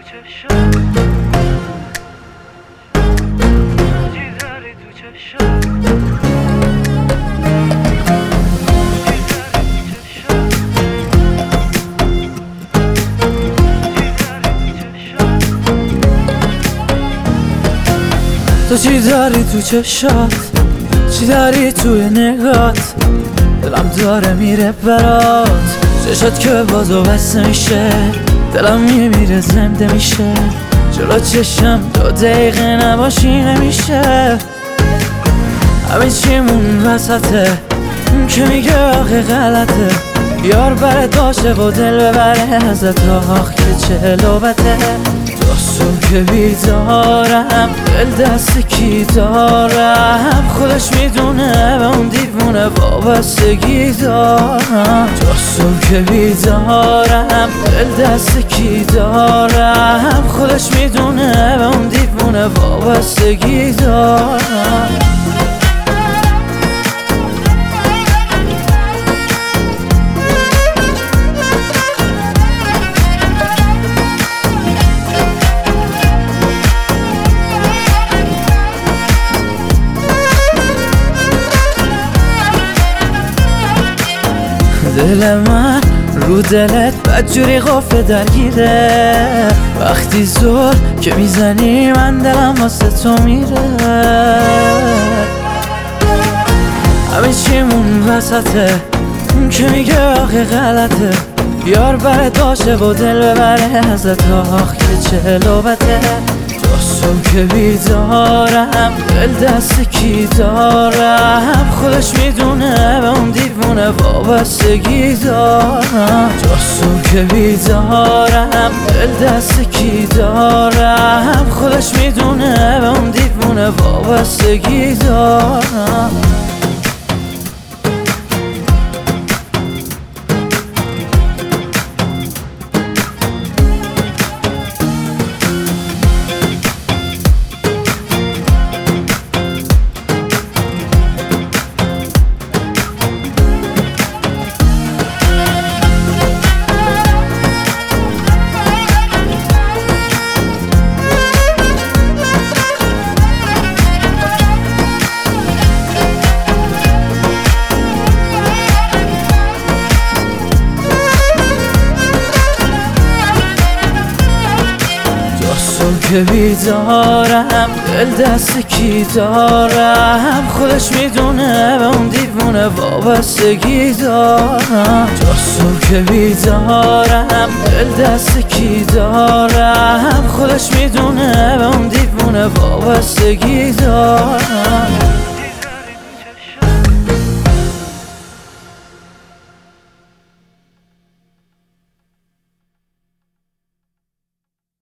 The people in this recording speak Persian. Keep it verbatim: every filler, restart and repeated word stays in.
چشات جیداری تو چشات تو چی داری تو چشات، چی داری توی نگات، دلم داره میره برات، چشات که بازو بسته میشه، دلم میمیره زنده میشه، جلو چشم دو دقیقه نباشی نمیشه. همه چیمون وسطه، اون که میگه آخه غلطه، یار برات باشه و دل ببره ازت، آخ که چه لوبته. صبح که بیدارم دل دست کی دارم، خودش میدونه به اون دیوونه وابستگی دارم. تا صبح که بیدارم دل دست کی دارم، خودش میدونه به اون دیوونه وابستگی دارم. دل من رو دلت بدجوری قفل درگیره، وقتی زور که میزنی من دلم واسه تو میره. همه چیمون وسطه، اون که میگه آخه غلطه، یار برات باشه و دل ببره ازت، آخ که چه لوبته. صبح که بیدارم دل دست کی دارم، خودش میدونه به اون دیوونه وابستگی دارم. تا صبح که بیدارم دل دست کی دارم، خودش میدونه به اون دیوونه وابستگی دارم. که بیدارم دل دست کی دارم، خودش میدونه به اون دیوونه وابستگی دارم. تا صبح که بیدارم دل دست کی دارم، خودش میدونه به اون دیوونه وابستگی دارم.